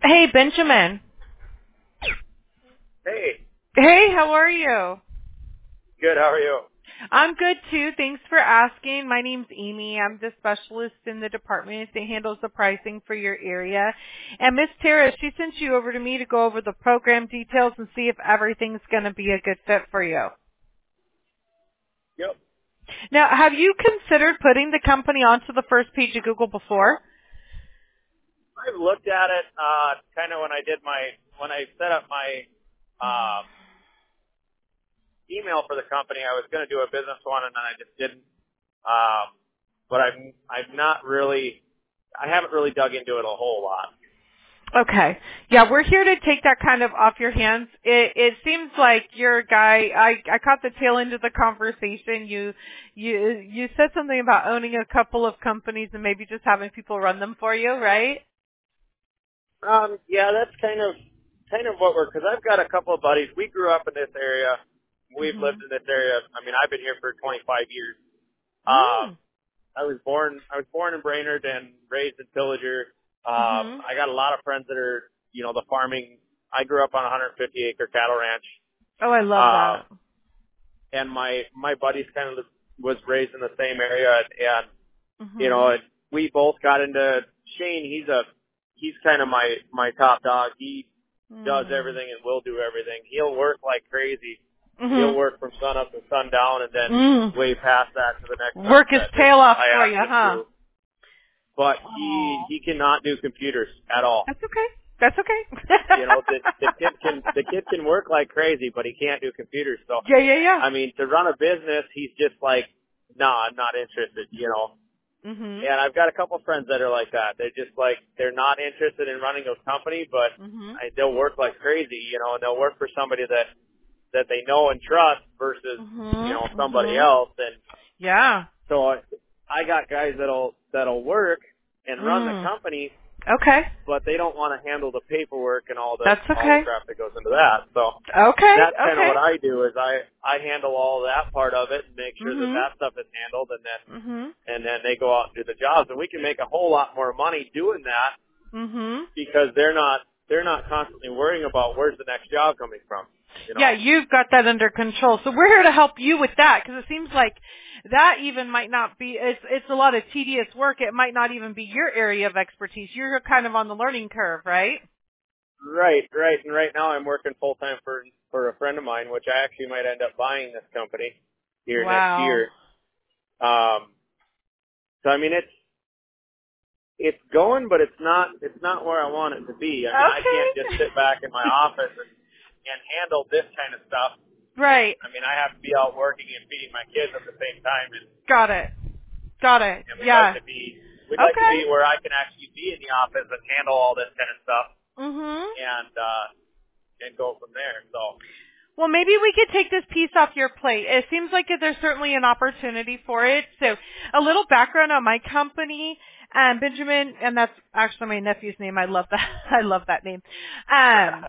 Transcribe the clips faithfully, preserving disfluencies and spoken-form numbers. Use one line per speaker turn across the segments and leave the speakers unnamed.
Hey, Benjamin.
Hey,
Hey, how are you?
good. How are you?
I'm good too. Thanks for asking. My name's Amy. I'm the specialist in the department that handles the pricing for your area. And Miss Tara, she sent you over to me to go over the program details and see if everything's going to be a good fit for you.
Yep.
Now, have you considered putting the company onto the first page of Google before?
I've looked at it uh, kind of when I did my when I set up my um, email for the company. I was going to do a business one, and then I just didn't. Um, but I'm I'm not really. I haven't really dug into it a whole lot.
Okay. Yeah, we're here to take that kind of off your hands. It, it seems like you're a guy, I, I caught the tail end of the conversation. You, you, you said something about owning a couple of companies and maybe just having people run them for you, right?
Um, yeah, that's kind of kind of what we're because I've got a couple of buddies. We grew up in this area. We've lived
Mhm.
in this area. I mean, I've been here for twenty-five years. Um,
Mm.
I was born I was born in Brainerd and raised in Pillager. Um,
Mhm.
I got a lot of friends that are you know the farming. I grew up on a one hundred fifty acre cattle ranch,
Oh, I love
um,
that.
and my my buddies kind of was raised in the same area, and, and you know
Mhm.
and we both got into Shane. He's a he's kind of my my top dog. He does
Mm.
everything and will do everything. He'll work like crazy. He'll
Mhm.
work from sun up to sundown, and then
Mm.
way past that to the next
Work his
sunset that
tail off
I
for
asked
you,
him
huh?
to. But he he cannot do computers at all.
That's okay. That's
You know, the the
okay.
kid can the kid can work like crazy, but he can't do computers. So
yeah, yeah, yeah.
I mean, to run a business, he's just like, nah, I'm not interested. You know,
Mhm.
and I've got a couple friends that are like that. They're just like they're not interested in running a company, but
Mhm.
I, they'll work like crazy. You know, and they'll work for somebody that that they know and trust versus you
Mhm.
know somebody
Mhm.
else. And
Yeah.
so I, I got guys that'll that'll work and run the
Mm.
company,
Okay.
but they don't want to handle the paperwork and all the
That's
all the
okay.
crap that goes into that. So
Okay.
that's kind of
Okay.
what I do is I I handle all that part of it and make sure that
Mhm.
that stuff is handled, and then
Mhm.
and then they go out and do the jobs, and we can make a whole lot more money doing that
Mhm.
because they're not they're not constantly worrying about where's the next job coming from, you
Yeah,
know.
you've got that under control. So we're here to help you with that because it seems like that even might not be. It's it's a lot of tedious work. It might not even be your area of expertise. You're kind of on the learning curve, right?
Right, right, and right now I'm working full time for for a friend of mine, which I actually might end up buying this company here next
Wow.
year. Um, so I mean it's it's going, but it's not it's not where I want it to be. I mean, I can't just sit back in my
Okay.
office and and handle this kind of stuff.
right.
I mean, I have to be out working and feeding my kids at the same time, and
Got it. Got it.
and we'd like
Yeah.
to be we'd like to
Okay.
be where I can actually be in the office and handle all this kind of stuff
Mhm.
and uh and go from there. So
Well, maybe we could take this piece off your plate. It seems like there's certainly an opportunity for it. So a little background on my company, um, Benjamin, and that's actually my nephew's name. I love that. I love that name. Um,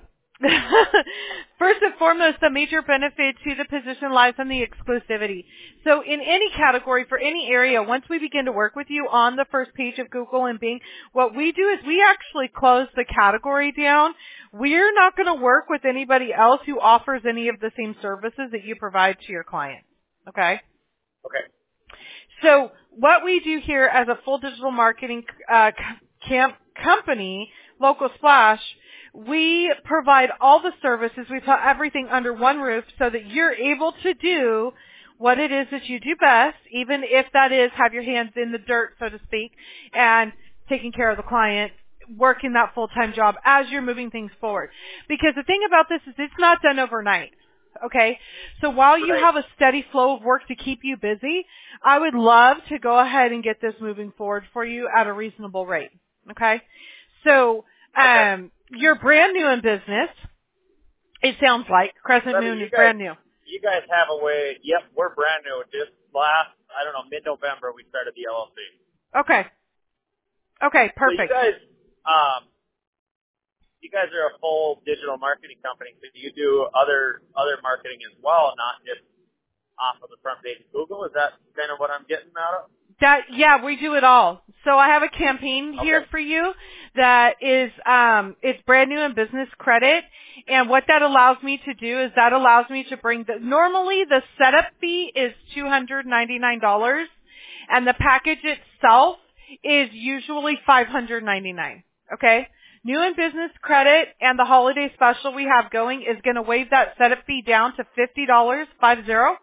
First and foremost, the major benefit to the position lies on the exclusivity. So in any category for any area, once we begin to work with you on the first page of Google and Bing, what we do is we actually close the category down. We're not going to work with anybody else who offers any of the same services that you provide to your clients. Okay?
okay,
So what we do here as a full digital marketing uh, c- camp company, Local Splash, we provide all the services. We put everything under one roof so that you're able to do what it is that you do best, even if that is have your hands in the dirt, so to speak, and taking care of the client, working that full-time job as you're moving things forward. Because the thing about this is it's not done overnight. Okay? So while you
right,
have a steady flow of work to keep you busy, I would love to go ahead and get this moving forward for you at a reasonable rate. Okay? So,
okay.
um, you're brand new in business. It sounds like
So
Crescent
I mean,
Moon
you
is
guys
brand new.
you guys have a way. Yep, we're brand new. Just last I don't know mid November we started the L L C.
Okay. Okay,
So you
perfect.
guys um you guys are a full digital marketing company, so you do other other marketing as well, not just off of the front page of Google. Is that kind of what I'm getting out of?
That yeah, we do it all. So I have a campaign here
Okay.
for you that is um it's brand new in business credit, and what that allows me to do is that allows me to bring the normally the setup fee is two hundred ninety-nine dollars and the package itself is usually five hundred ninety-nine dollars. Okay? New in business credit and the holiday special we have going is going to waive that setup fee down to fifty dollars, five zero.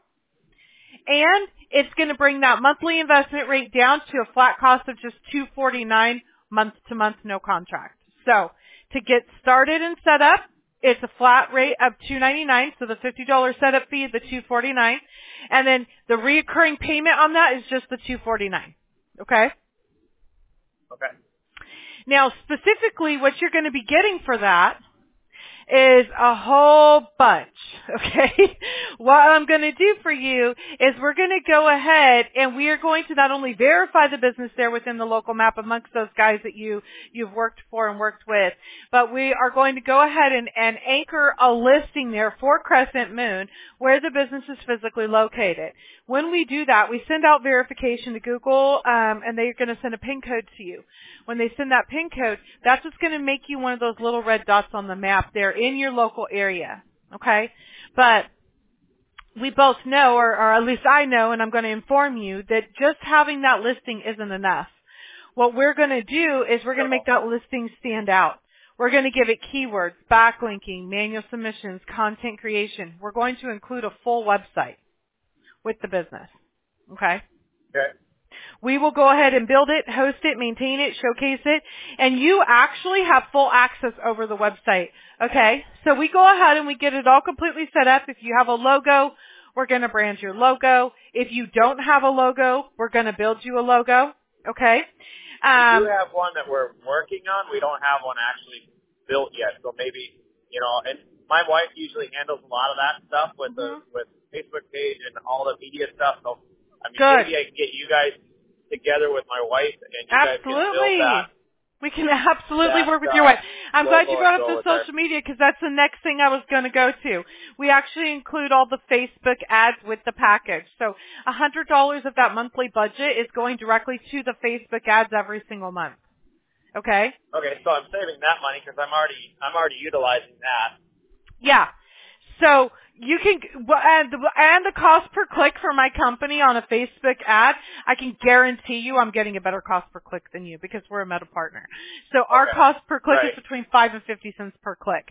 And it's going to bring that monthly investment rate down to a flat cost of just two hundred forty-nine dollars month to month, no contract. So to get started and set up, it's a flat rate of two hundred ninety-nine dollars, so the fifty dollars setup fee is the two hundred forty-nine dollars, and then the reoccurring payment on that is just the two hundred forty-nine dollars. Okay?
Okay.
Now, specifically, what you're going to be getting for that is a whole bunch, okay? What I'm going to do for you is we're going to go ahead and we are going to not only verify the business there within the local map amongst those guys that you, you've worked for and worked with, but we are going to go ahead and, and anchor a listing there for Crescent Moon where the business is physically located. When we do that, we send out verification to Google, um, and they're going to send a PIN code to you. When they send that PIN code, that's what's going to make you one of those little red dots on the map there in your local area, okay? But we both know, or, or at least I know, and I'm going to inform you, that just having that listing isn't enough. What we're going to do is we're going to make that listing stand out. We're going to give it keywords, backlinking, manual submissions, content creation. We're going to include a full website with the business, okay?
Okay.
We will go ahead and build it, host it, maintain it, showcase it, and you actually have full access over the website, okay? So we go ahead and we get it all completely set up. If you have a logo, we're going to brand your logo. If you don't have a logo, we're going to build you a logo, okay? Um,
we do have one that we're working on. We don't have one actually built yet, so maybe, you know, and my wife usually handles a lot of that stuff with
mm-hmm.
the with Facebook page and all the media stuff, so I mean,
Good.
maybe I can get you guys together with my wife, and you
Absolutely.
guys can build that.
We can absolutely
that,
work with
uh,
your wife. I'm glad you
logo
brought
and
up
go
the
with
social
our-
media because that's the next thing I was going to go to. We actually include all the Facebook ads with the package. So one hundred dollars of that monthly budget is going directly to the Facebook ads every single month. Okay?
Okay, so I'm saving that money because I'm already I'm already utilizing that.
Yeah. So you can, and the, and the cost per click for my company on a Facebook ad, I can guarantee you I'm getting a better cost per click than you because we're a Meta partner. So our
Okay.
cost per click
Right.
is between five and fifty cents per click.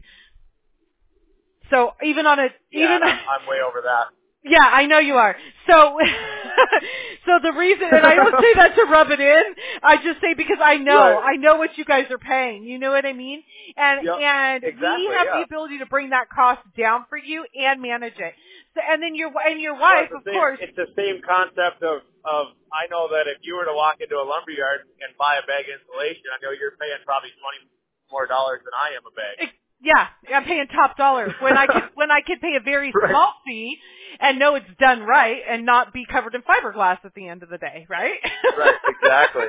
So even on a,
Yeah,
even
and I'm, I'm way over that.
Yeah, I know you are. So, so the reason, and I don't say that to rub it in, I just say because I know,
Right.
I know what you guys are paying. You know what I mean? And,
Yep,
and
exactly,
we have
yeah.
the ability to bring that cost down for you and manage it. So, and then your, and your
Well,
wife,
it's
of
the same,
course.
It's the same concept of, of, I know that if you were to walk into a lumberyard and buy a bag of insulation, I know you're paying probably twenty more dollars than I am a bag.
It, Yeah, I'm paying top dollar when I could when I could pay a very
Right.
small fee and know it's done right and not be covered in fiberglass at the end of the day, right?
Right, exactly.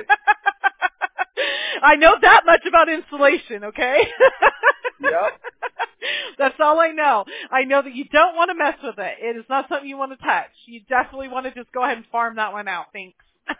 I know that much about insulation, okay?
Yep.
That's all I know. I know that you don't want to mess with it. It is not something you want to touch. You definitely want to just go ahead and farm that one out. Thanks.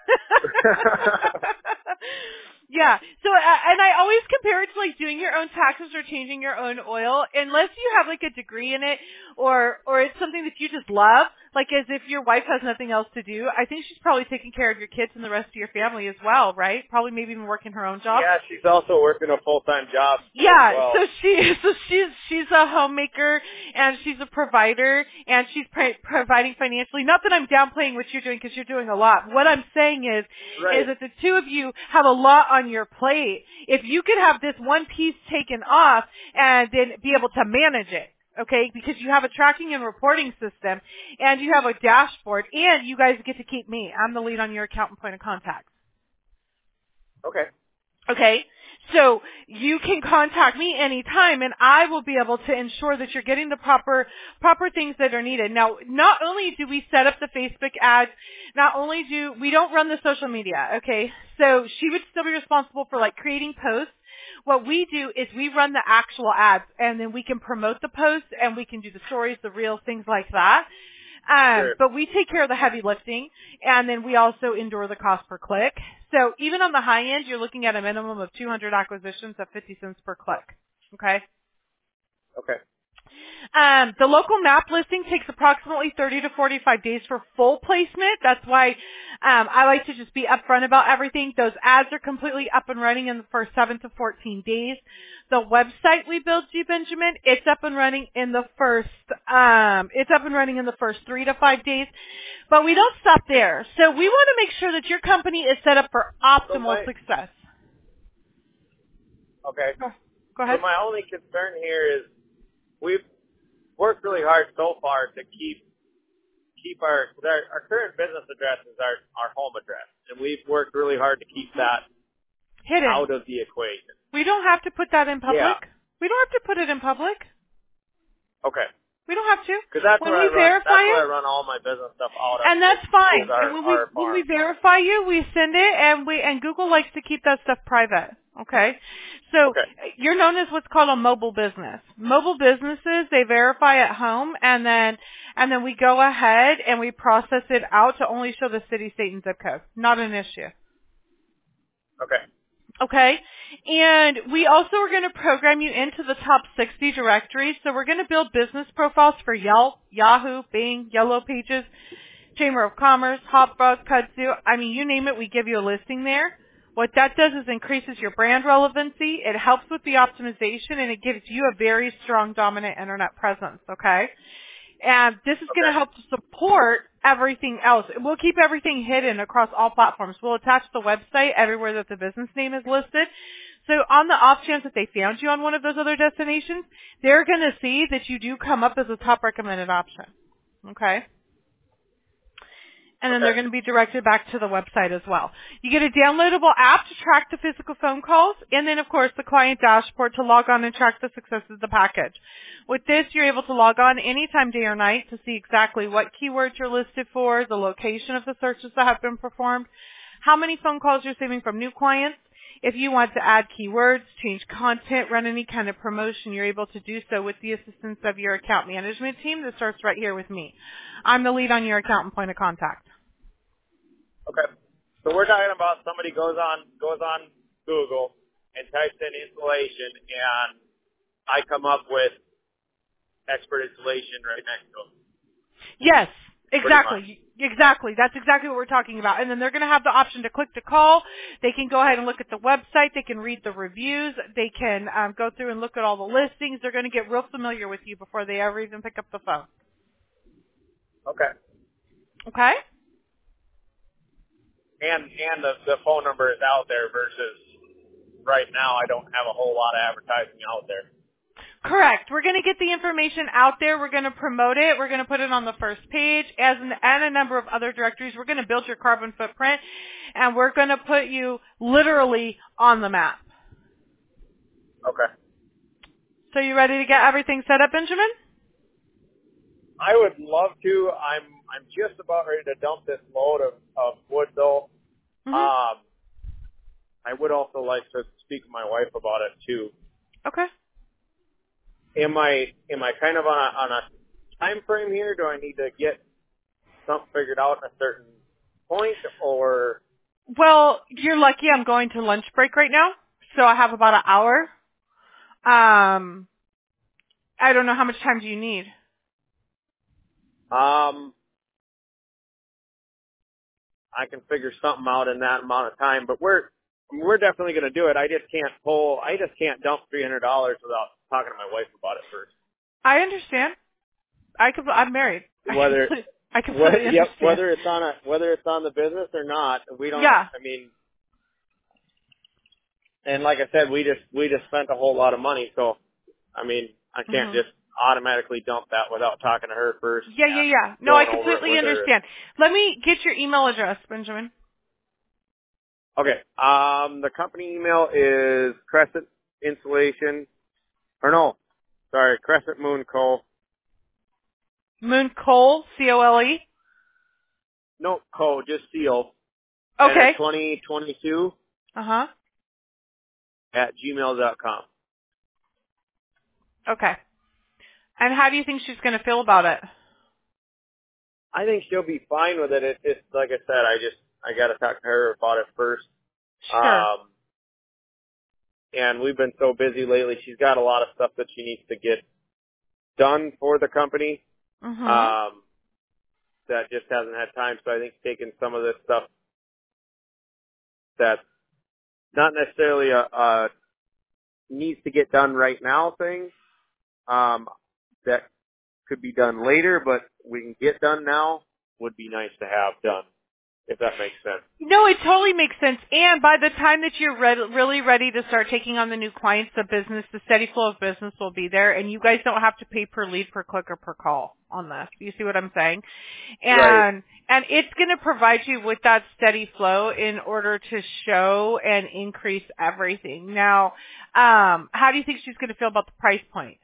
Yeah. So, uh, and I always compare it to like doing your own taxes or changing your own oil, unless you have like a degree in it, or or it's something that you just love. Like as if your wife has nothing else to do. I think she's probably taking care of your kids and the rest of your family as well, right? Probably maybe even working her own job.
Yeah, she's also working a full-time job.
Yeah,
as well.
so she, so she's she's a homemaker and she's a provider and she's pro- providing financially. Not that I'm downplaying what you're doing because you're doing a lot. What I'm saying is,
Right.
is that the two of you have a lot on your plate. If you could have this one piece taken off and then be able to manage it. Okay, because you have a tracking and reporting system, and you have a dashboard, and you guys get to keep me. I'm the lead on your account and point of contact.
Okay.
Okay, so you can contact me anytime, and I will be able to ensure that you're getting the proper proper things that are needed. Now, not only do we set up the Facebook ads, not only do we don't run the social media. Okay, so she would still be responsible for like creating posts. What we do is we run the actual ads, and then we can promote the posts, and we can do the stories, the reels, things like that. Um,
Sure.
but we take care of the heavy lifting, and then we also endure the cost per click. So even on the high end, you're looking at a minimum of two hundred acquisitions at fifty cents per click. Okay?
Okay.
Um, the local map listing takes approximately thirty to forty-five days for full placement. That's why um, I like to just be upfront about everything. Those ads are completely up and running in the first seven to fourteen days. The website we build, G. Benjamin, it's up and running in the first, um, it's up and running in the first three to five days. But we don't stop there. So we want to make sure that your company is set up for
So
optimal
my,
success.
okay.
Go, go
So
ahead.
my only concern here is we've worked really hard so far to keep keep our our, our current business address is our our home address, and we've worked really hard to keep that
Hidden.
out of the equation.
We don't have to put that in public.
Yeah.
We don't have to put it in public.
Okay.
We don't have to.
Because that's
When
where
we
I run.
verify
That's where I
it,
run all my business stuff out of.
and that's
Is,
fine.
is our,
And when we
our
when
farm.
we verify you, we send it, and we and Google likes to keep that stuff private. Okay, so
Okay.
you're known as what's called a mobile business. Mobile businesses, they verify at home, and then and then we go ahead and we process it out to only show the city, state, and zip code. Not an issue.
Okay.
Okay. And we also are going to program you into the top sixty directories. So we're going to build business profiles for Yelp, Yahoo, Bing, Yellow Pages, Chamber of Commerce, Hotbug, Kudzu. I mean, you name it, we give you a listing there. What that does is increases your brand relevancy. It helps with the optimization, and it gives you a very strong, dominant internet presence. Okay. And this is going to
Okay.
help to support everything else. We'll keep everything hidden across all platforms. We'll attach the website everywhere that the business name is listed. So on the off chance that they found you on one of those other destinations, they're going to see that you do come up as a top recommended option. Okay? And then
Okay.
they're going to be directed back to the website as well. You get a downloadable app to track the physical phone calls, and then, of course, the client dashboard to log on and track the success of the package. With this, you're able to log on anytime, day or night, to see exactly what keywords you're listed for, the location of the searches that have been performed, how many phone calls you're receiving from new clients. If you want to add keywords, change content, run any kind of promotion, you're able to do so with the assistance of your account management team that starts right here with me. I'm the lead on your account and point of contact.
Okay. So we're talking about somebody goes on goes on Google and types in insulation, and I come up with expert insulation right next to them.
Yes,
Pretty
exactly. Exactly. That's exactly what we're talking about. And then they're going to have the option to click to call. They can go ahead and look at the website. They can read the reviews. They can um, go through and look at all the listings. They're going to get real familiar with you before they ever even pick up the phone.
Okay.
Okay?
And and the the phone number is out there versus right now I don't have a whole lot of advertising out there.
Correct. We're going to get the information out there. We're going to promote it. We're going to put it on the first page as an, and a number of other directories. We're going to build your carbon footprint, and we're going to put you literally on the map.
Okay.
So you ready to get everything set up, Benjamin?
I would love to. I'm I'm just about ready to dump this load of, of wood though.
Mm-hmm.
Um, I would also like to speak to my wife about it too.
Okay.
Am I am I kind of on a, on a time frame here? Do I need to get something figured out at a certain point, or?
Well, you're lucky I'm going to lunch break right now, so I have about an hour. Um, I don't know how much time do you need?
Um, I can figure something out in that amount of time, but we're we're definitely going to do it. I just can't pull. I just can't dump three hundred dollars without talking to my wife about it first.
I understand. I could, I'm married.
Whether
I completely
What,
understand.
yep, whether it's on a whether it's on the business or not, we don't.
Yeah.
I mean, and like I said, we just we just spent a whole lot of money, so I mean, I can't
Mm-hmm.
just automatically dump that without talking to her first.
Yeah, yeah,
And
yeah. No, I
going over it
completely
with her.
understand. Let me get your email address, Benjamin.
Okay. Um, the company email is Crescent Insulation, or no, sorry, Crescent Moon Co.
Moon Cole, C O L E.
No, Co, just Seal.
Okay.
And twenty twenty-two
Uh-huh.
at gmail dot com.
Okay. And how do you think she's going to feel about it?
I think she'll be fine with it. It's just, like I said, I just, I got to talk to her about it first.
Sure.
Um, and we've been so busy lately. She's got a lot of stuff that she needs to get done for the company.
Mm-hmm.
Um, that just hasn't had time. So I think taking some of this stuff that's not necessarily a, a needs to get done right now thing, um, that could be done later, but we can get done now, would be nice to have done, if that makes sense.
No, it totally makes sense. And by the time that you're re- really ready to start taking on the new clients, the business, the steady flow of business will be there, and you guys don't have to pay per lead, per click, or per call on this. You see what I'm saying? And
Right.
and it's going to provide you with that steady flow in order to show and increase everything. Now, um, how do you think she's going to feel about the price point?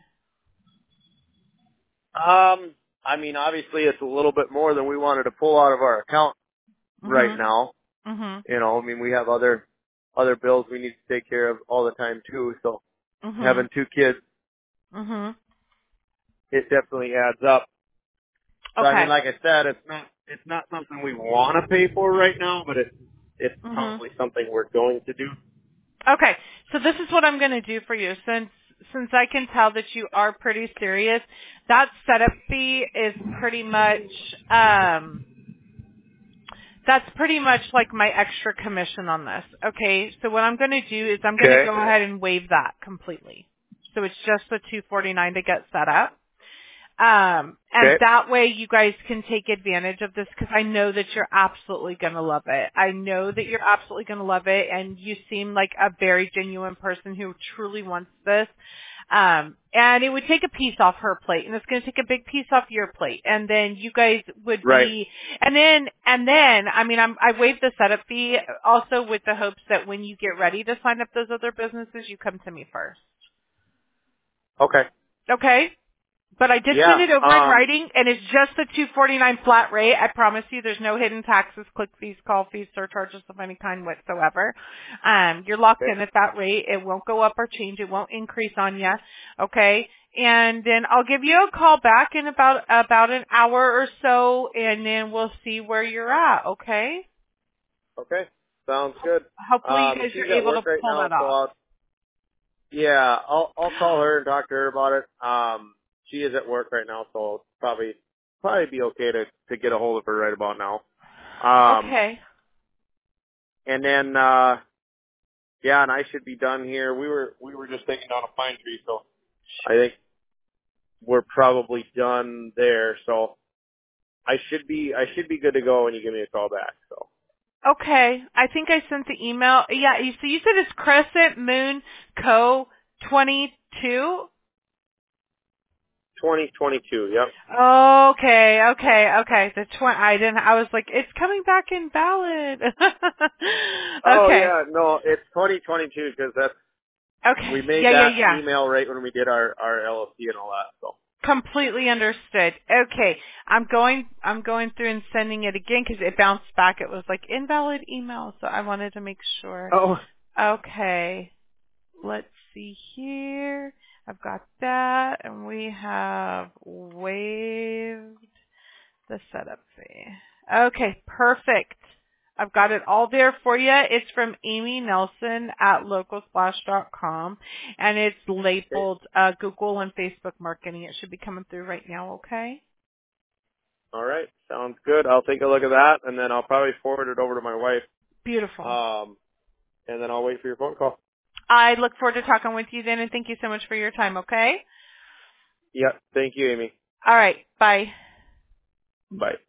Um, I mean, obviously it's a little bit more than we wanted to pull out of our account right
Mm-hmm.
now.
Mm-hmm.
You know, I mean, we have other other bills we need to take care of all the time too. So
Mm-hmm.
having two kids,
Mm-hmm.
it definitely adds up. So I
Okay.
mean, like I said, it's not it's not something we want to pay for right now, but it's it's
Mm-hmm.
probably something we're going to do.
Okay, so this is what I'm going to do for you. Since since I can tell that you are pretty serious, that setup fee is pretty much um, that's pretty much like my extra commission on this. Okay, so what I'm going to do is I'm going to
Okay.
go ahead and waive that completely. So it's just the two forty-nine to get set up. Um, and
Okay.
that way you guys can take advantage of this because I know that you're absolutely going to love it. I know that you're absolutely going to love it, and you seem like a very genuine person who truly wants this. Um, and it would take a piece off her plate, and it's going to take a big piece off your plate. And then you guys would
Right.
be, and then, and then, I mean, I'm, I waived the setup fee also with the hopes that when you get ready to sign up those other businesses, you come to me first.
Okay.
Okay? But I did send
Yeah.
it over in
Um.
writing, and it's just the two forty-nine flat rate. I promise you, there's no hidden taxes, click fees, call fees, surcharges of any kind whatsoever. Um, you're locked
Okay.
in at that rate. It won't go up or change. It won't increase on you. Okay. And then I'll give you a call back in about about an hour or so, and then we'll see where you're at. Okay.
Okay. Sounds good.
Hopefully, you
Um.
guys are
She's at
able to
work right
pull
now,
that
so
off.
I'll yeah, I'll I'll call her and talk to her about it. Um. She is at work right now, so it'll probably probably be okay to to get a hold of her right about now. Um.
Okay.
And then uh. Yeah, and I should be done here. We were we were just taking down a pine tree, so I think we're probably done there. So I should be I should be good to go when you give me a call back. So
Okay, I think I sent the email. Yeah, you- so you said it's Crescent Moon Co. twenty-two?
twenty twenty-two. Yep.
Okay, okay, okay. The tw- I didn't, I was like, it's coming back invalid.
Oh
Okay,
yeah, no, it's twenty twenty-two because that's we
okay.
made
Yeah, yeah,
that
yeah.
email right when we did our our L L C and all that. So
Completely understood. Okay, I'm going, I'm going through and sending it again because it bounced back. It was like invalid email, so I wanted to make sure.
oh
Okay. Let's see here. I've got that, and we have waived the setup fee. Okay, perfect. I've got it all there for you. It's from Amy Nelson at local splash dot com, and it's
okay,
labeled uh, Google and Facebook marketing. It should be coming through right now, okay?
all right, sounds good. I'll take a look at that and then I'll probably forward it over to my wife.
Beautiful.
Um, and then I'll wait for your phone call.
I look forward to talking with you then, and thank you so much for your time, okay?
Yeah, thank you, Amy.
All right, bye.
Bye.